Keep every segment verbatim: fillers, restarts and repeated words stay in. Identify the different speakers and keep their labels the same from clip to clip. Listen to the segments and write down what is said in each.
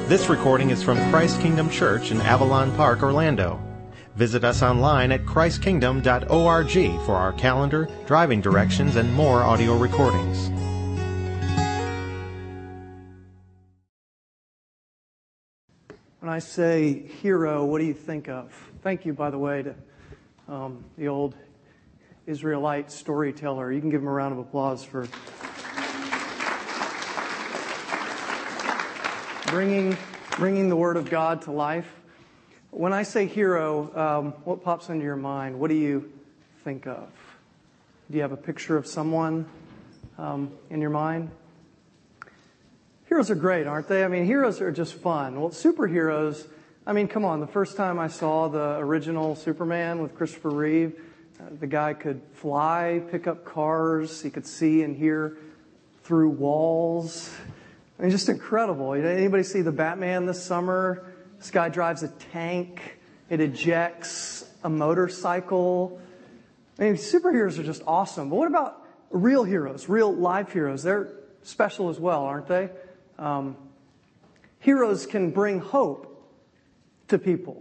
Speaker 1: This recording is from Christ Kingdom Church in Avalon Park, Orlando. Visit us online at christ kingdom dot org for our calendar, driving directions, and more audio recordings.
Speaker 2: When I say hero, what do you think of? Thank you, by the way, to um, the old Israelite storyteller. You can give him a round of applause for bringing bringing the Word of God to life. When I say hero, um, what pops into your mind? What do you think of? Do you have a picture of someone um, in your mind? Heroes are great, aren't they? I mean, heroes are just fun. Well, superheroes, I mean, come on. The first time I saw the original Superman with Christopher Reeve, uh, the guy could fly, pick up cars, he could see and hear through walls. I mean, just incredible. Anybody see the Batman this summer? This guy drives a tank. It ejects a motorcycle. I mean, superheroes are just awesome. But what about real heroes, real life heroes? They're special as well, aren't they? Um, heroes can bring hope to people.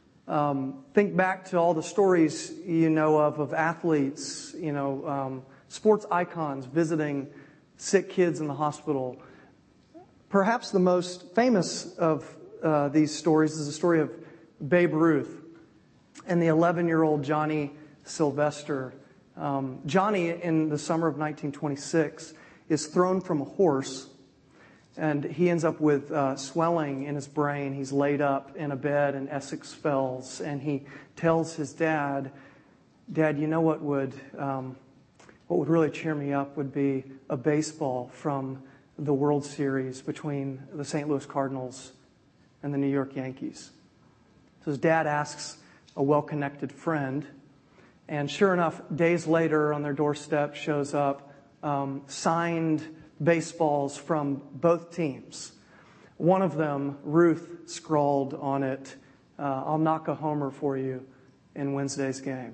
Speaker 2: Um, think back to all the stories you know of, of athletes, you know, um, sports icons visiting sick kids in the hospital. Perhaps the most famous of uh, these stories is the story of Babe Ruth and the eleven-year-old Johnny Sylvester. Um, Johnny, in the summer of nineteen twenty-six, is thrown from a horse, and he ends up with uh, swelling in his brain. He's laid up in a bed in Essex Fells, and he tells his dad, "Dad, you know what would um, what would really cheer me up would be a baseball from the World Series between the Saint Louis Cardinals and the New York Yankees." So his dad asks a well-connected friend, and sure enough, days later on their doorstep shows up um, signed baseballs from both teams. One of them, Ruth, scrawled on it, uh, "I'll knock a homer for you in Wednesday's game."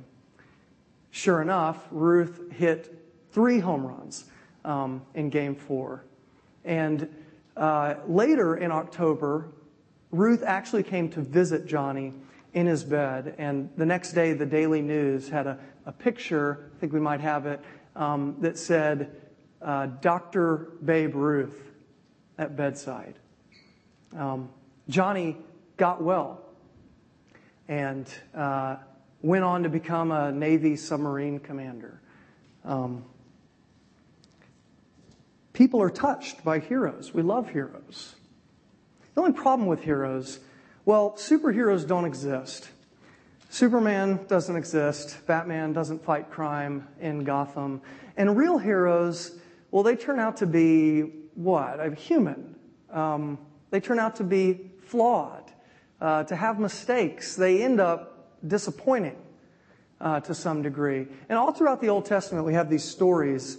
Speaker 2: Sure enough, Ruth hit three home runs um, in game four. And uh, later in October, Ruth actually came to visit Johnny in his bed. And the next day, the Daily News had a, a picture, I think we might have it, um, that said, uh, Doctor Babe Ruth at bedside. Um, Johnny got well and uh, went on to become a Navy submarine commander. Um, People are touched by heroes. We love heroes. The only problem with heroes, well, superheroes don't exist. Superman doesn't exist. Batman doesn't fight crime in Gotham. And real heroes, well, they turn out to be what? A human. Um, they turn out to be flawed, uh, to have mistakes. They end up disappointing uh, to some degree. And all throughout the Old Testament, we have these stories.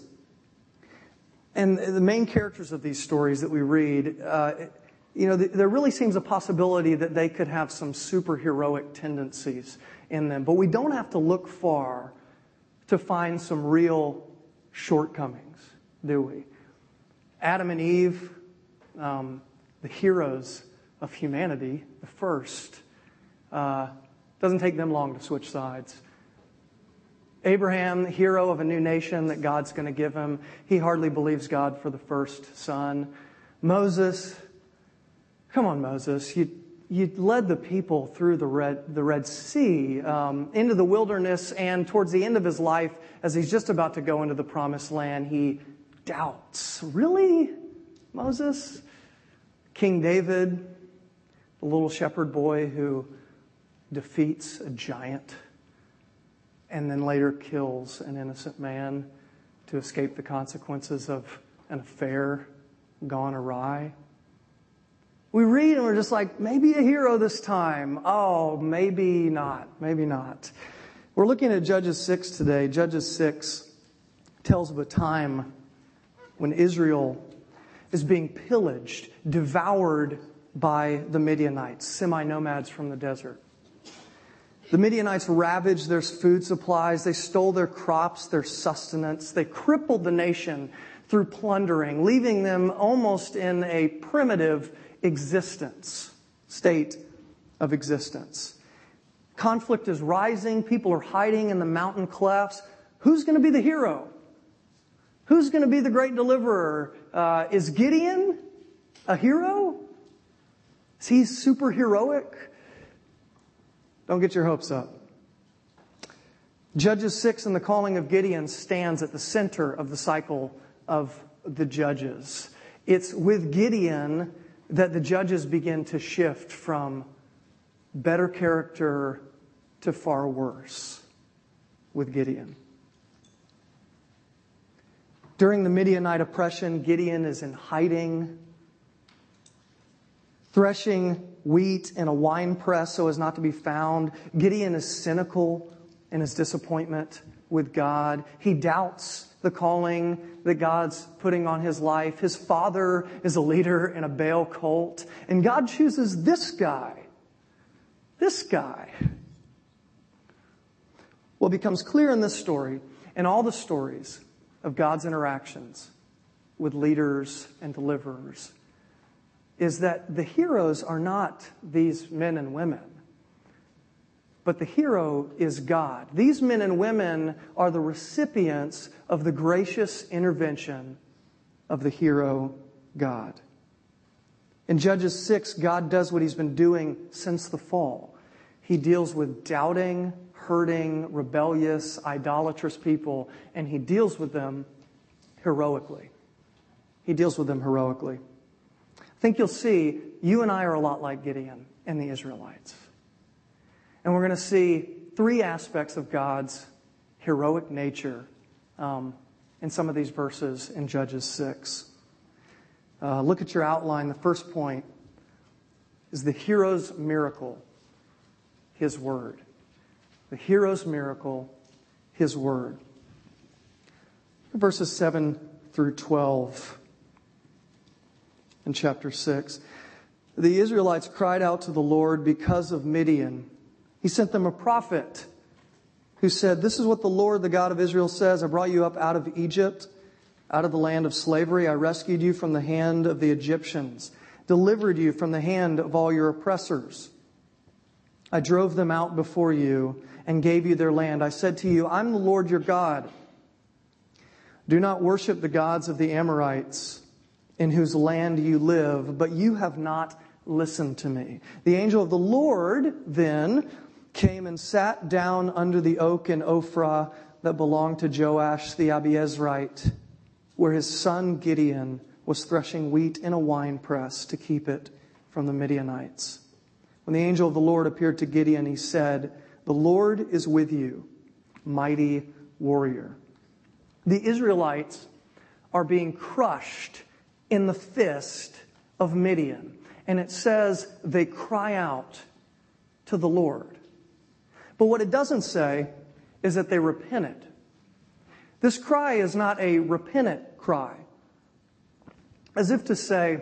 Speaker 2: And the main characters of these stories that we read, uh, you know, th- there really seems a possibility that they could have some superheroic tendencies in them. But we don't have to look far to find some real shortcomings, do we? Adam and Eve, um, the heroes of humanity, the first, uh, doesn't take them long to switch sides. Abraham, the hero of a new nation that God's going to give him, he hardly believes God for the first son. Moses, come on, Moses, you you led the people through the Red the Red Sea um, into the wilderness, and towards the end of his life, as he's just about to go into the Promised Land, he doubts. Really, Moses? King David, the little shepherd boy who defeats a giant and then later kills an innocent man to escape the consequences of an affair gone awry. We read and we're just like, maybe a hero this time. Oh, maybe not. Maybe not. We're looking at Judges six today. Judges six tells of a time when Israel is being pillaged, devoured by the Midianites, semi-nomads from the desert. The Midianites ravaged their food supplies. They stole their crops, their sustenance. They crippled the nation through plundering, leaving them almost in a primitive, existence, state of existence. Conflict is rising. People are hiding in the mountain clefts. Who's going to be the hero? Who's going to be the great deliverer? Uh, is Gideon a hero? Is he super heroic? Don't get your hopes up. Judges six and the calling of Gideon stands at the center of the cycle of the judges. It's with Gideon that the judges begin to shift from better character to far worse with Gideon. During the Midianite oppression, Gideon is in hiding, threshing wheat in a wine press so as not to be found. Gideon is cynical in his disappointment with God. He doubts the calling that God's putting on his life. His father is a leader in a Baal cult. And God chooses this guy. This guy. What becomes clear in this story and all the stories of God's interactions with leaders and deliverers is that the heroes are not these men and women, but the hero is God. These men and women are the recipients of the gracious intervention of the hero God. In Judges six, God does what he's been doing since the fall. He deals with doubting, hurting, rebellious, idolatrous people, and he deals with them heroically. He deals with them heroically. I think you'll see you and I are a lot like Gideon and the Israelites. And we're going to see three aspects of God's heroic nature um, in some of these verses in Judges six. Uh, look at your outline. The first point is the hero's miracle, his word. The hero's miracle, his word. Verses seven through twelve in chapter six. The Israelites cried out to the Lord because of Midian. He sent them a prophet who said, "This is what the Lord, the God of Israel, says. I brought you up out of Egypt, out of the land of slavery. I rescued you from the hand of the Egyptians, delivered you from the hand of all your oppressors. I drove them out before you and gave you their land. I said to you, I'm the Lord your God. Do not worship the gods of the Amorites in whose land you live, but you have not listened to me." The angel of the Lord then came and sat down under the oak in Ophrah that belonged to Joash the Abiezrite, where his son Gideon was threshing wheat in a winepress to keep it from the Midianites. When the angel of the Lord appeared to Gideon, he said, "The Lord is with you, mighty warrior." The Israelites are being crushed in the fist of Midian. And it says they cry out to the Lord. But what it doesn't say is that they repented. This cry is not a repentant cry. As if to say,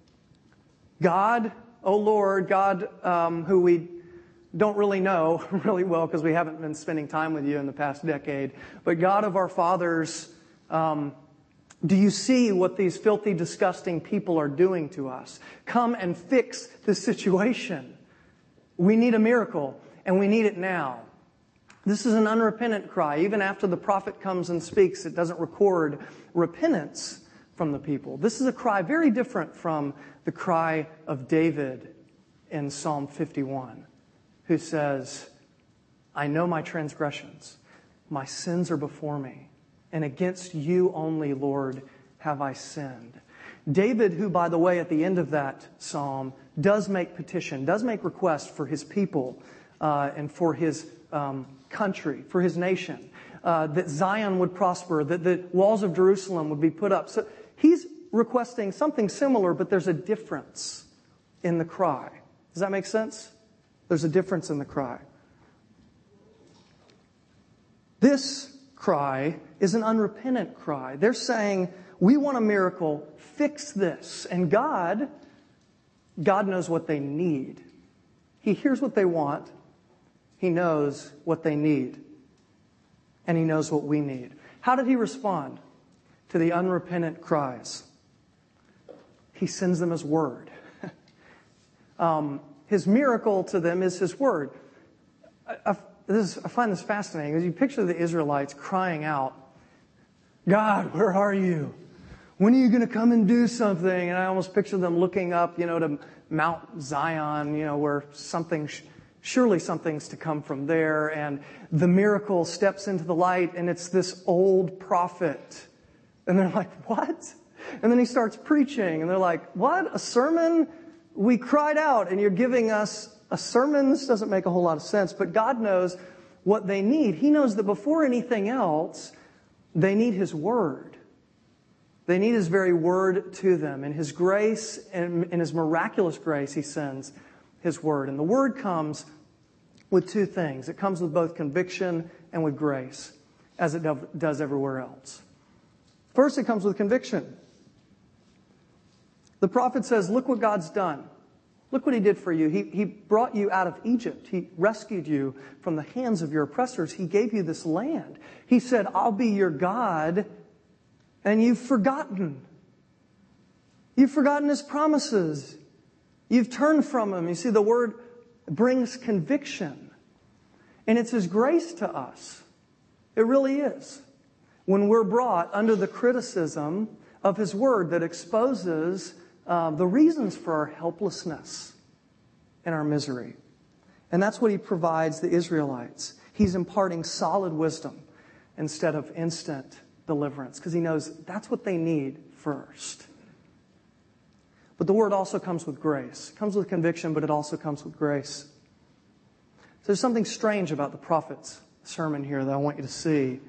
Speaker 2: God, oh Lord, God, um, who we don't really know really well because we haven't been spending time with you in the past decade, but God of our fathers, um, do you see what these filthy, disgusting people are doing to us? Come and fix this situation. We need a miracle, and we need it now. This is an unrepentant cry. Even after the prophet comes and speaks, it doesn't record repentance from the people. This is a cry very different from the cry of David in Psalm fifty-one, who says, I know my transgressions. My sins are before me. And against you only, Lord, have I sinned. David, who, by the way, at the end of that psalm, does make petition, does make request for his people uh, and for his um, country, for his nation, uh, that Zion would prosper, that the walls of Jerusalem would be put up. So he's requesting something similar, but there's a difference in the cry. Does that make sense? There's a difference in the cry. This cry is an unrepentant cry. They're saying, we want a miracle, fix this. And God, God knows what they need. He hears what they want. He knows what they need. And He knows what we need. How did He respond to the unrepentant cries? He sends them His word. Um, his miracle to them is his word. I, I, this is, I find this fascinating. As you picture the Israelites crying out, God, where are you? When are you going to come and do something? And I almost picture them looking up, you know, to Mount Zion, you know, where something, surely something's to come from there. And the miracle steps into the light, and it's this old prophet. And they're like, what? And then he starts preaching, and they're like, what? A sermon? We cried out, and you're giving us a sermon? This doesn't make a whole lot of sense. But God knows what they need. He knows that before anything else, they need His Word. They need His very Word to them. And His grace, and in His miraculous grace, He sends His Word. And the Word comes with two things. It comes with both conviction and with grace, as it does everywhere else. First, it comes with conviction. The prophet says, look what God's done. Look what He did for you. He, he brought you out of Egypt. He rescued you from the hands of your oppressors. He gave you this land. He said, I'll be your God. And you've forgotten. You've forgotten His promises. You've turned from Him. You see, the Word brings conviction. And it's His grace to us. It really is. When we're brought under the criticism of His Word that exposes uh, the reasons for our helplessness and our misery. And that's what He provides the Israelites. He's imparting solid wisdom instead of instant deliverance, because He knows that's what they need first. But the Word also comes with grace. It comes with conviction, but it also comes with grace. So there's something strange about the prophet's sermon here that I want you to see.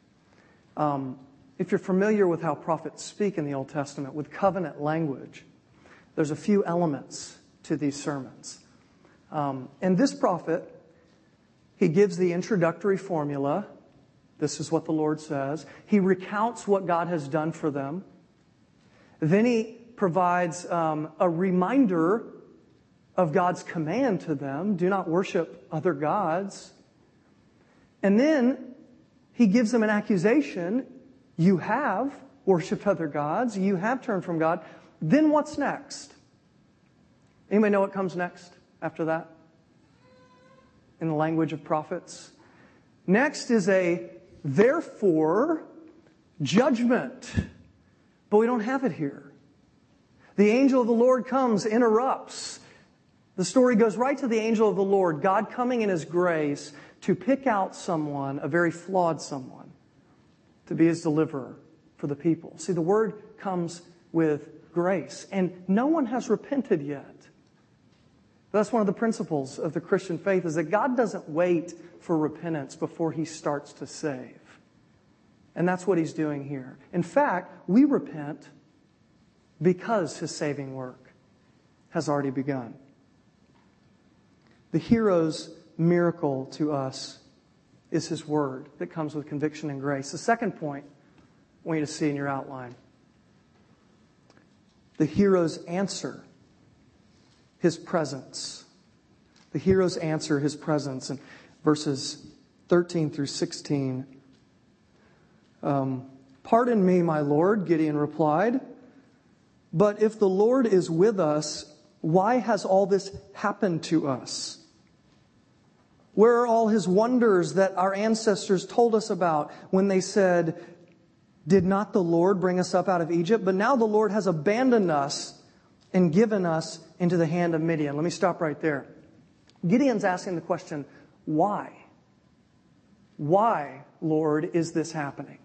Speaker 2: Um, if you're familiar with how prophets speak in the Old Testament with covenant language, there's a few elements to these sermons. Um, and this prophet, he gives the introductory formula. This is what the Lord says. He recounts what God has done for them. Then he provides um, a reminder of God's command to them. Do not worship other gods. And then he gives them an accusation. You have worshiped other gods. You have turned from God. Then what's next? Anybody know what comes next after that? In the language of prophets. Next is a therefore judgment. But we don't have it here. The angel of the Lord comes, interrupts. The story goes right to the angel of the Lord, God coming in His grace to pick out someone, a very flawed someone, to be His deliverer for the people. See, the word comes with grace, and no one has repented yet. That's one of the principles of the Christian faith, is that God doesn't wait for repentance before He starts to save. And that's what He's doing here. In fact, we repent because His saving work has already begun. The hero's miracle to us is His Word that comes with conviction and grace. The second point I want you to see in your outline. The hero's answer, His presence. The hero's answer, His presence. In verses thirteen through sixteen. Um, Pardon me, my Lord, Gideon replied. But if the Lord is with us, why has all this happened to us? Where are all His wonders that our ancestors told us about when they said, did not the Lord bring us up out of Egypt? But now the Lord has abandoned us and given us into the hand of Midian. Let me stop right there. Gideon's asking the question, why? Why, Lord, is this happening?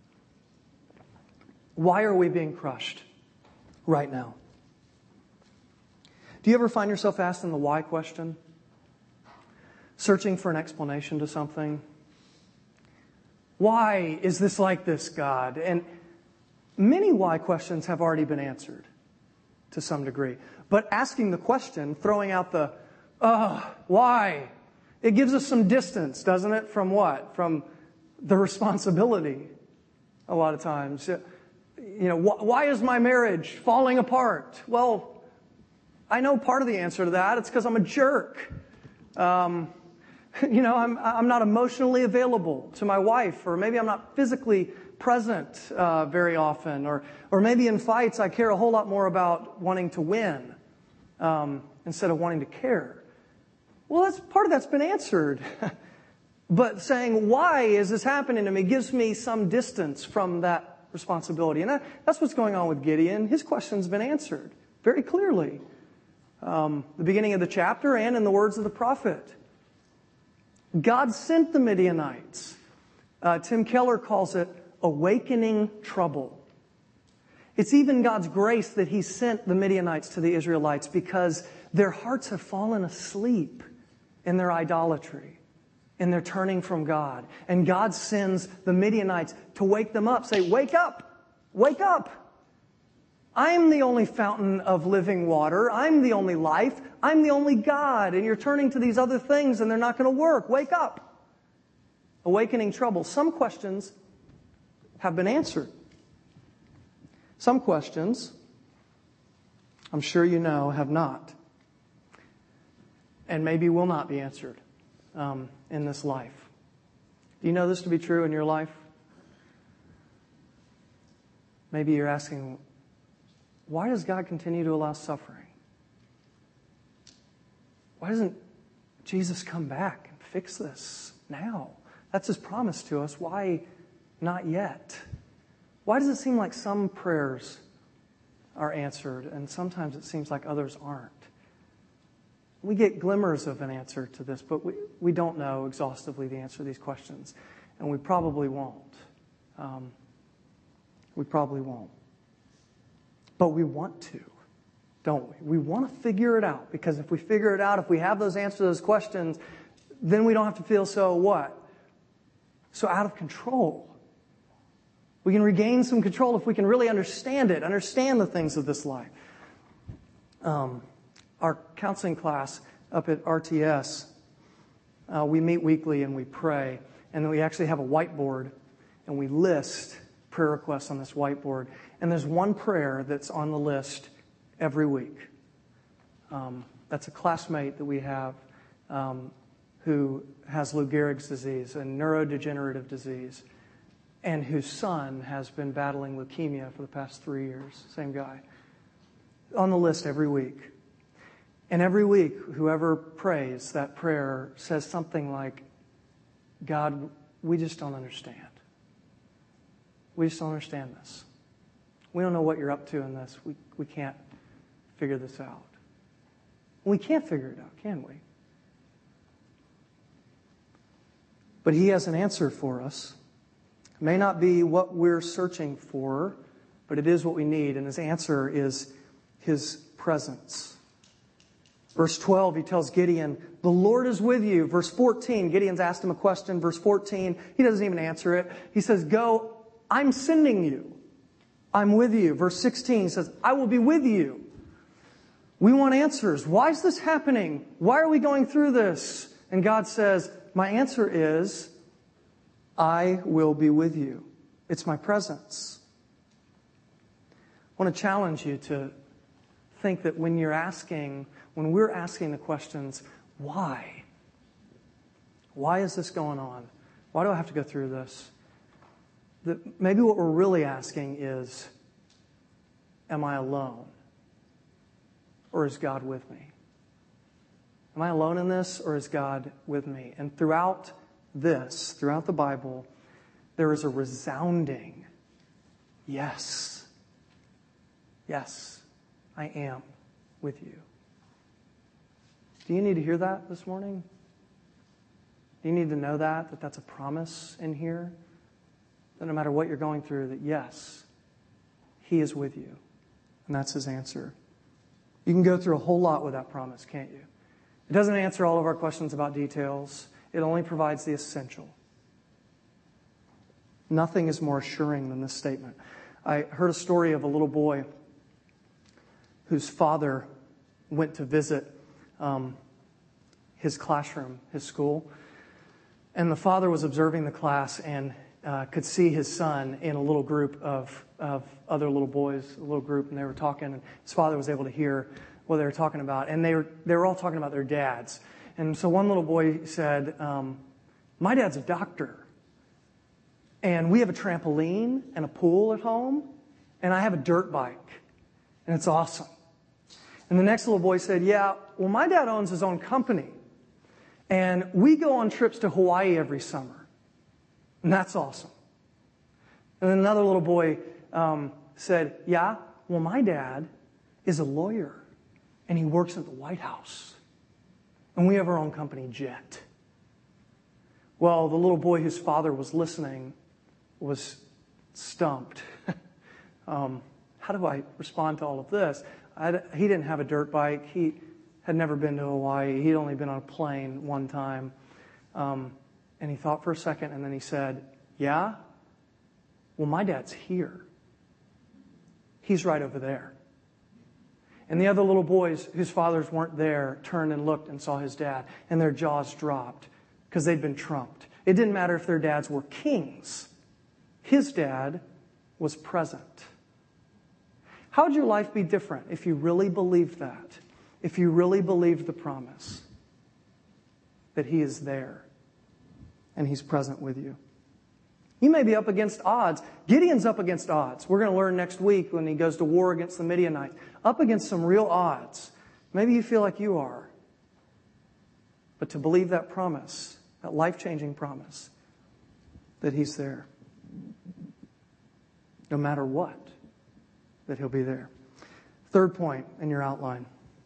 Speaker 2: Why are we being crushed right now? Do you ever find yourself asking the why question? Searching for an explanation to something? Why is this like this, God? And many why questions have already been answered to some degree. But asking the question, throwing out the, oh, why? It gives us some distance, doesn't it? From what? From the responsibility a lot of times. You know, wh- why is my marriage falling apart? Well, I know part of the answer to that. It's because I'm a jerk. Um, you know, I'm, I'm not emotionally available to my wife, or maybe I'm not physically present uh, very often, or or maybe in fights I care a whole lot more about wanting to win um, instead of wanting to care. Well, that's part of that's been answered. But saying, why is this happening to me, gives me some distance from that responsibility. And that, that's what's going on with Gideon. His question's been answered very clearly. Um, the beginning of the chapter and in the words of the prophet. God sent the Midianites. Uh, Tim Keller calls it awakening trouble. It's even God's grace that He sent the Midianites to the Israelites because their hearts have fallen asleep in their idolatry, in their turning from God. And God sends the Midianites to wake them up. Say, wake up! Wake up! I'm the only fountain of living water. I'm the only life. I'm the only God. And you're turning to these other things and they're not going to work. Wake up! Awakening trouble. Some questions have been answered. Some questions, I'm sure you know, have not. And maybe will not be answered um, in this life. Do you know this to be true in your life? Maybe you're asking, why does God continue to allow suffering? Why doesn't Jesus come back and fix this now? That's His promise to us. Why not yet? Why does it seem like some prayers are answered and sometimes it seems like others aren't? We get glimmers of an answer to this, but we, we don't know exhaustively the answer to these questions. And we probably won't. Um, we probably won't. But we want to, don't we? We want to figure it out, because if we figure it out, if we have those answers to those questions, then we don't have to feel so what? So out of control. We can regain some control if we can really understand it, understand the things of this life. Um, our counseling class up at R T S, uh, we meet weekly and we pray. And then we actually have a whiteboard and we list prayer requests on this whiteboard. And there's one prayer that's on the list every week. Um, that's a classmate that we have um, who has Lou Gehrig's disease, a neurodegenerative disease, and whose son has been battling leukemia for the past three years. Same guy. On the list every week. And every week, whoever prays that prayer says something like, God, we just don't understand. We just don't understand this. We don't know what you're up to in this. We, we can't figure this out. We can't figure it out, can we? But He has an answer for us. It may not be what we're searching for, but it is what we need. And His answer is His presence. Verse twelve, He tells Gideon, the Lord is with you. Verse fourteen, Gideon's asked him a question. Verse fourteen, he doesn't even answer it. He says, go, I'm sending you. I'm with you. Verse sixteen, he says, I will be with you. We want answers. Why is this happening? Why are we going through this? And God says, my answer is, I will be with you. It's my presence. I want to challenge you to think that when you're asking, when we're asking the questions, why? Why is this going on? Why do I have to go through this? That maybe what we're really asking is, am I alone? Or is God with me? Am I alone in this, or is God with me? And throughout this, throughout the Bible, there is a resounding yes. Yes, I am with you. Do you need to hear that this morning? Do you need to know that, that that's a promise in here? That no matter what you're going through, that yes, He is with you. And that's His answer. You can go through a whole lot with that promise, can't you? It doesn't answer all of our questions about details. It only provides the essential. Nothing is more assuring than this statement. I heard a story of a little boy whose father went to visit um, his classroom, his school. And the father was observing the class and uh, could see his son in a little group of, of other little boys, a little group, and they were talking. And his father was able to hear what they were talking about. And they were, they were all talking about their dads. And so one little boy said, um, my dad's a doctor. And we have a trampoline and a pool at home. And I have a dirt bike. And it's awesome. And the next little boy said, yeah, well, my dad owns his own company. And we go on trips to Hawaii every summer. And that's awesome. And then another little boy um, said, yeah, well, my dad is a lawyer. And he works at the White House. And we have our own company jet. Well, the little boy whose father was listening was stumped. um, how do I respond to all of this? I, he didn't have a dirt bike. He had never been to Hawaii. He'd only been on a plane one time. Um, and he thought for a second, and then he said, yeah? Well, my dad's here. He's right over there. And the other little boys whose fathers weren't there turned and looked and saw his dad, and their jaws dropped because they'd been trumped. It didn't matter if their dads were kings. His dad was present. How would your life be different if you really believed that? If you really believed the promise that He is there and He's present with you? You may be up against odds. Gideon's up against odds. We're going to learn next week when he goes to war against the Midianites. Up against some real odds. Maybe you feel like you are. But to believe that promise, that life-changing promise, that He's there. No matter what, that He'll be there. Third point in your outline.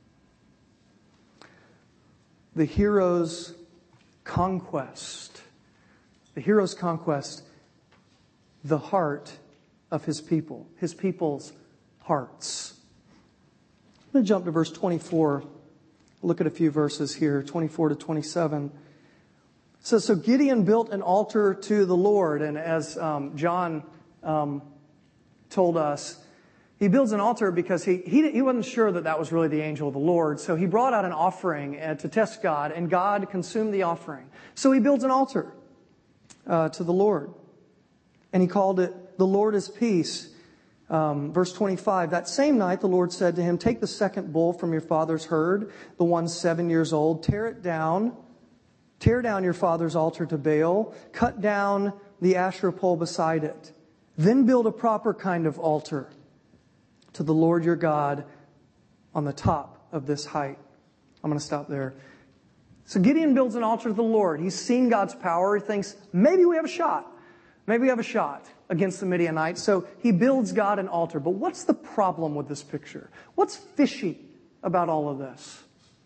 Speaker 2: The hero's conquest. The hero's conquest. The heart of his people. His people's hearts. I'm going to jump to verse twenty-four. Look at a few verses here, twenty-four to twenty-seven. It says, so Gideon built an altar to the Lord. And as um, John um, told us, he builds an altar because he, he he wasn't sure that that was really the angel of the Lord. So he brought out an offering uh, to test God, and God consumed the offering. So he builds an altar uh, to the Lord. And he called it, the Lord is peace. Um, verse twenty-five, that same night the Lord said to him, take the second bull from your father's herd, the one seven years old, tear it down, tear down your father's altar to Baal, cut down the Asherah pole beside it. Then build a proper kind of altar to the Lord your God on the top of this height. I'm going to stop there. So Gideon builds an altar to the Lord. He's seen God's power. He thinks, maybe we have a shot. Maybe we have a shot against the Midianites. So he builds God an altar. But what's the problem with this picture? What's fishy about all of this?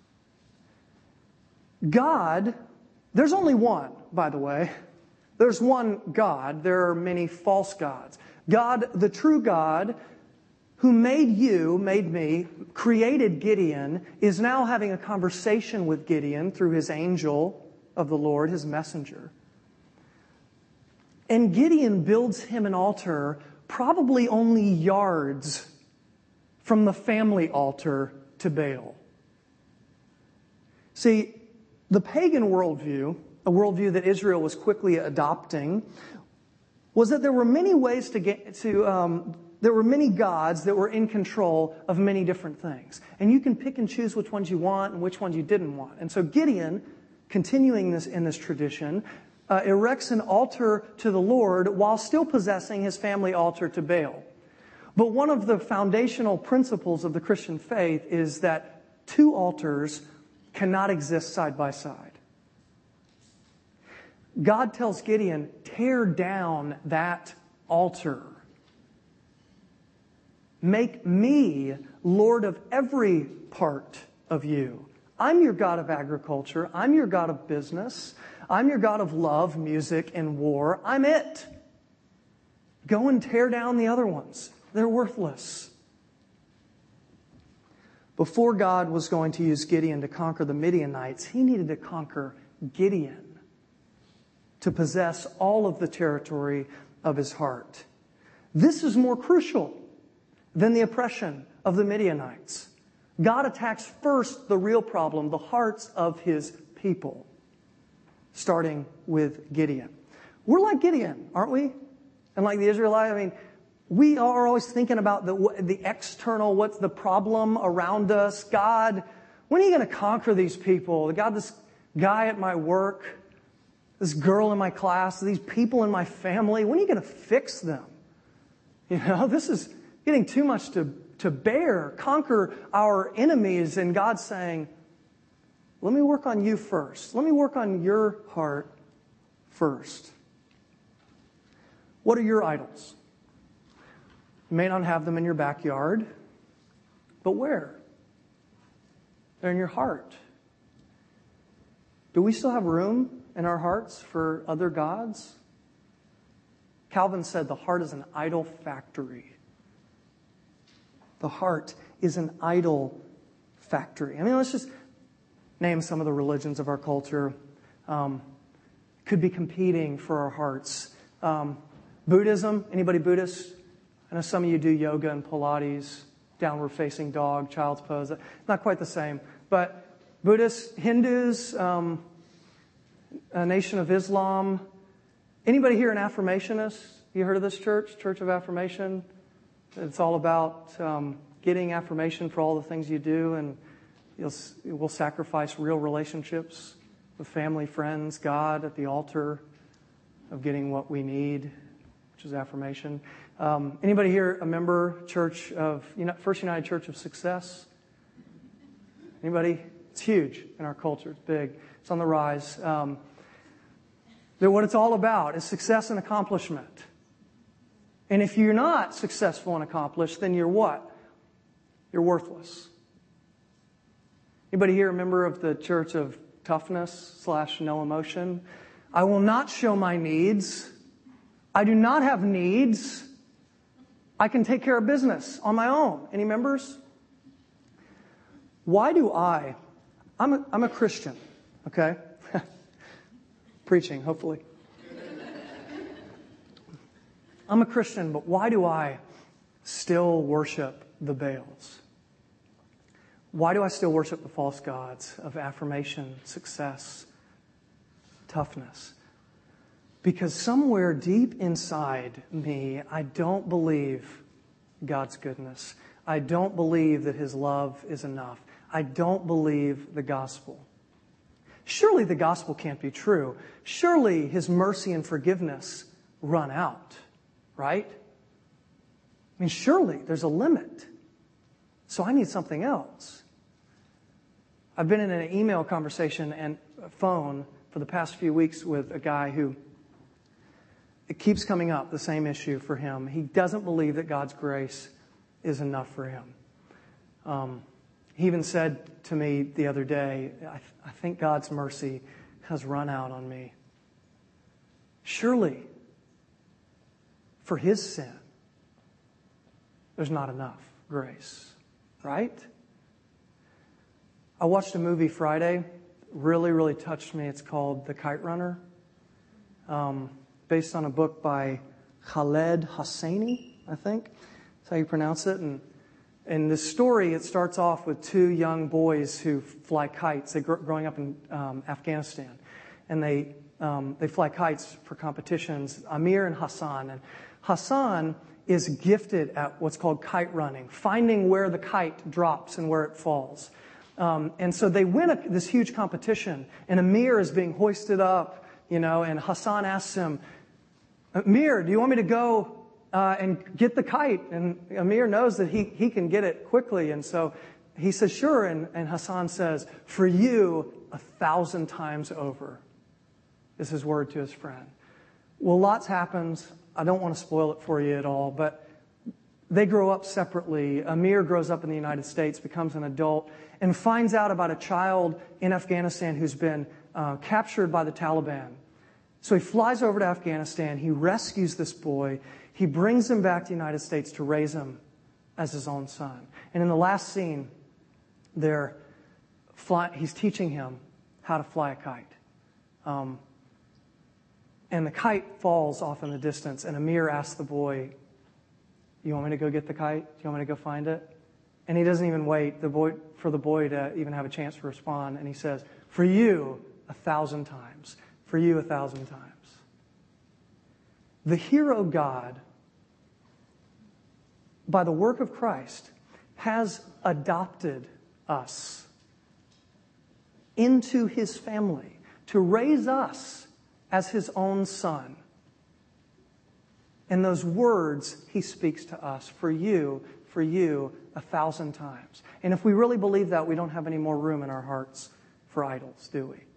Speaker 2: God, there's only one, by the way. There's one God. There are many false gods. God, the true God, who made you, made me, created Gideon, is now having a conversation with Gideon through his angel of the Lord, his messenger. And Gideon builds him an altar probably only yards from the family altar to Baal. See, the pagan worldview, a worldview that Israel was quickly adopting, was that there were many ways to get to, um, there were many gods that were in control of many different things. And you can pick and choose which ones you want and which ones you didn't want. And so Gideon, continuing this in this tradition, Uh, erects an altar to the Lord while still possessing his family altar to Baal. But one of the foundational principles of the Christian faith is that two altars cannot exist side by side. God tells Gideon, tear down that altar. Make me Lord of every part of you. I'm your God of agriculture. I'm your God of business. I'm your God of love, music, and war. I'm it. Go and tear down the other ones. They're worthless. Before God was going to use Gideon to conquer the Midianites, He needed to conquer Gideon to possess all of the territory of his heart. This is more crucial than the oppression of the Midianites. God attacks first the real problem, the hearts of His people. Starting with Gideon. We're like Gideon, aren't we? And like the Israelites, I mean, we are always thinking about the the external, what's the problem around us. God, when are you going to conquer these people? God, this guy at my work, this girl in my class, these people in my family, when are you going to fix them? You know, this is getting too much to to bear, conquer our enemies. And God's saying, let me work on you first. Let me work on your heart first. What are your idols? You may not have them in your backyard, but where? They're in your heart. Do we still have room in our hearts for other gods? Calvin said the heart is an idol factory. The heart is an idol factory. I mean, let's just name some of the religions of our culture. Um, could be competing for our hearts. Um, Buddhism, anybody Buddhist? I know some of you do yoga and Pilates, downward facing dog, child's pose. Not quite the same. But Buddhists, Hindus, um, a Nation of Islam. Anybody here an affirmationist? You heard of this church, Church of Affirmation? It's all about um, getting affirmation for all the things you do, and you'll, we'll sacrifice real relationships with family, friends, God at the altar of getting what we need, which is affirmation. Um, anybody here a member church of First United Church of Success? Anybody? It's huge in our culture. It's big. It's on the rise. Um, that what it's all about is success and accomplishment. And if you're not successful and accomplished, then you're what? You're worthless. Anybody here a member of the Church of Toughness slash No Emotion? I will not show my needs. I do not have needs. I can take care of business on my own. Any members? Why do I? I'm a, I'm a Christian, okay? Preaching, hopefully. I'm a Christian, but why do I still worship the Baals? Why do I still worship the false gods of affirmation, success, toughness? Because somewhere deep inside me, I don't believe God's goodness. I don't believe that His love is enough. I don't believe the gospel. Surely the gospel can't be true. Surely His mercy and forgiveness run out, right? I mean, surely there's a limit. So I need something else. I've been in an email conversation and a phone for the past few weeks with a guy who, it keeps coming up, the same issue for him. He doesn't believe that God's grace is enough for him. Um, he even said to me the other day, I, th- I think God's mercy has run out on me. Surely, for his sin, there's not enough grace, right? I watched a movie Friday, really, really touched me. It's called The Kite Runner, um, based on a book by Khaled Hosseini, I think. That's how you pronounce it. And in this story, it starts off with two young boys who fly kites. They're gr- growing up in um, Afghanistan. And they um, they fly kites for competitions, Amir and Hassan. And Hassan is gifted at what's called kite running, finding where the kite drops and where it falls. Um, and so they win a, this huge competition, and Amir is being hoisted up, you know, and Hassan asks him, Amir, do you want me to go uh, and get the kite? And Amir knows that he, he can get it quickly, and so he says, sure, and, and Hassan says, for you, a thousand times over, is his word to his friend. Well, lots happens. I don't want to spoil it for you at all, but they grow up separately. Amir grows up in the United States, becomes an adult, and finds out about a child in Afghanistan who's been uh, captured by the Taliban. So he flies over to Afghanistan. He rescues this boy. He brings him back to the United States to raise him as his own son. And in the last scene, they're fly, he's teaching him how to fly a kite. Um, and the kite falls off in the distance, and Amir asks the boy, you want me to go get the kite? Do you want me to go find it? And he doesn't even wait the boy, for the boy to even have a chance to respond. And he says, for you, a thousand times. For you, a thousand times. The hero God, by the work of Christ, has adopted us into His family to raise us as His own son. And those words He speaks to us, for you, for you a thousand times. And if we really believe that, we don't have any more room in our hearts for idols, do we?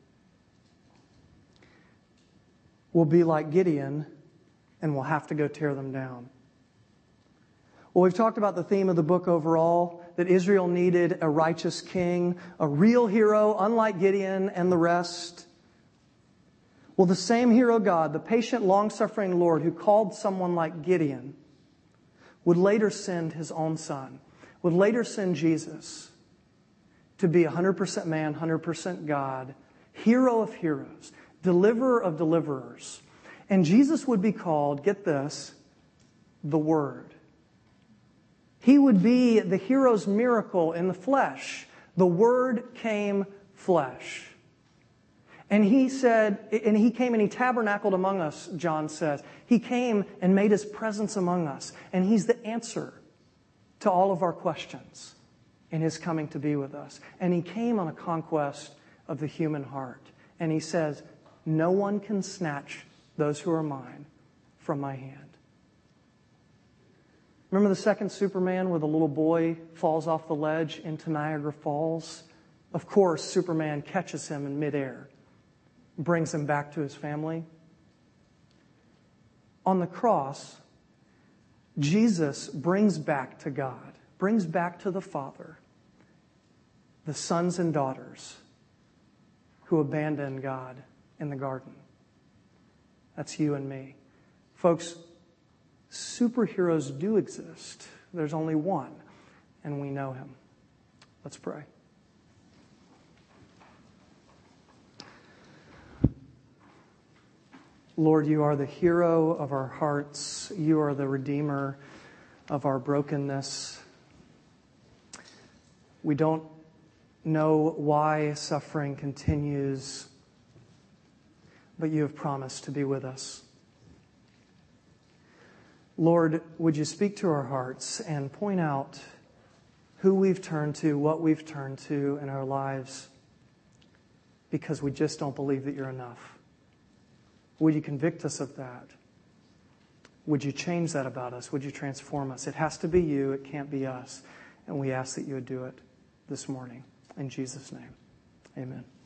Speaker 2: We'll be like Gideon, and we'll have to go tear them down. Well, we've talked about the theme of the book overall, that Israel needed a righteous king, a real hero, unlike Gideon and the rest. Well, the same hero God, the patient, long-suffering Lord who called someone like Gideon, would later send his own son, would later send Jesus to be one hundred percent man, one hundred percent God, hero of heroes, deliverer of deliverers. And Jesus would be called, get this, the Word. He would be the hero's miracle in the flesh. The Word came flesh. And he said, and he came and he tabernacled among us, John says. He came and made his presence among us. And he's the answer to all of our questions in his coming to be with us. And he came on a conquest of the human heart. And he says, no one can snatch those who are mine from my hand. Remember the second Superman where the little boy falls off the ledge into Niagara Falls? Of course, Superman catches him in midair, brings him back to his family. On the cross, Jesus brings back to God, brings back to the Father, the sons and daughters who abandoned God in the garden. That's you and me. Folks, superheroes do exist. There's only one, and we know him. Let's pray. Lord, you are the hero of our hearts. You are the redeemer of our brokenness. We don't know why suffering continues, but you have promised to be with us. Lord, would you speak to our hearts and point out who we've turned to, what we've turned to in our lives, because we just don't believe that you're enough. Would you convict us of that? Would you change that about us? Would you transform us? It has to be you. It can't be us. And we ask that you would do it this morning. In Jesus' name, amen.